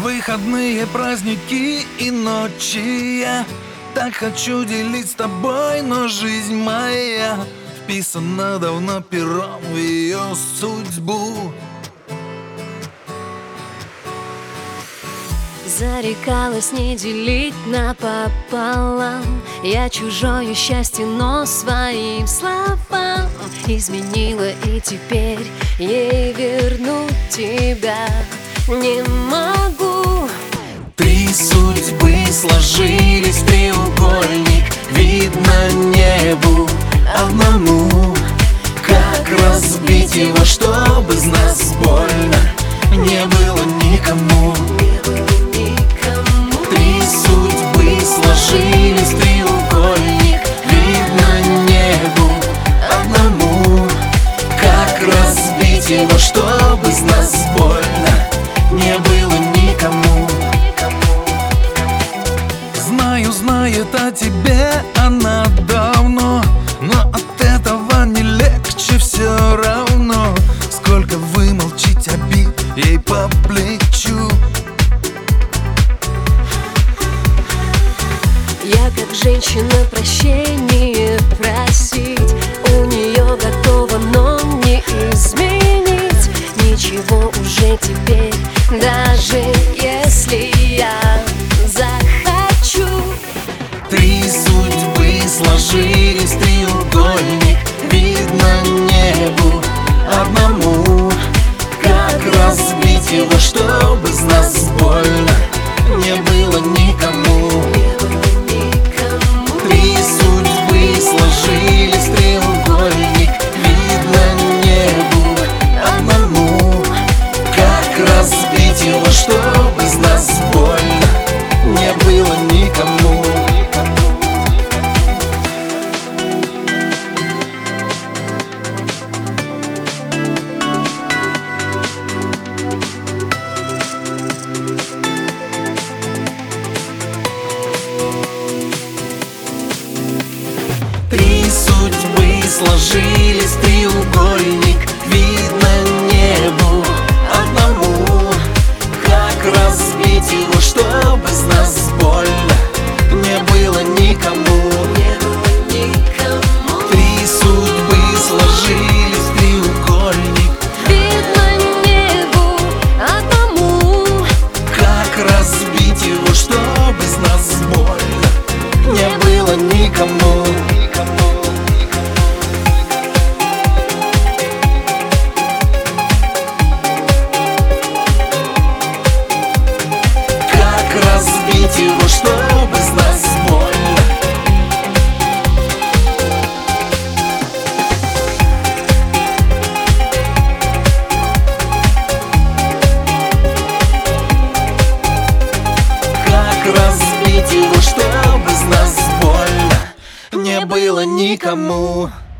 Выходные, праздники и ночи я так хочу делить с тобой, но жизнь моя вписана давно пером в ее судьбу. Зарекалась не делить напополам я чужое счастье, но своим словам изменила, и теперь ей вернуть тебя не могу. Три судьбы сложились в треугольник, видно небу одному. Как разбить его, чтобы из нас больно не было никому? Три судьбы сложились в треугольник, видно небу одному. Как разбить его, чтобы из нас больно не было никому? Знаю, знает о тебе она давно, но от этого не легче все равно. Сколько вы молчите, обид ей по плечу. Я как женщина прощение просить у нее готова, но не изменить ничего уже теперь, даже если я захочу. Три судьбы сложились в треугольник, видно небу одному. Как разбить его, чтобы из нас больно не было никому? Три судьбы сложились в треугольник, видно небу одному. Как разбить его, чтобы из нас больно не было никому? Три судьбы сложились в треугольник, видно небу одному. Как разбить его, чтобы из нас больно не было никому? Три судьбы сложились в треугольник, Видно небу одному. как разбить его, чтобы из нас больно не было никому? Как разбить его, чтобы из нас больно? Как разбить его, чтобы из нас больно не было никому?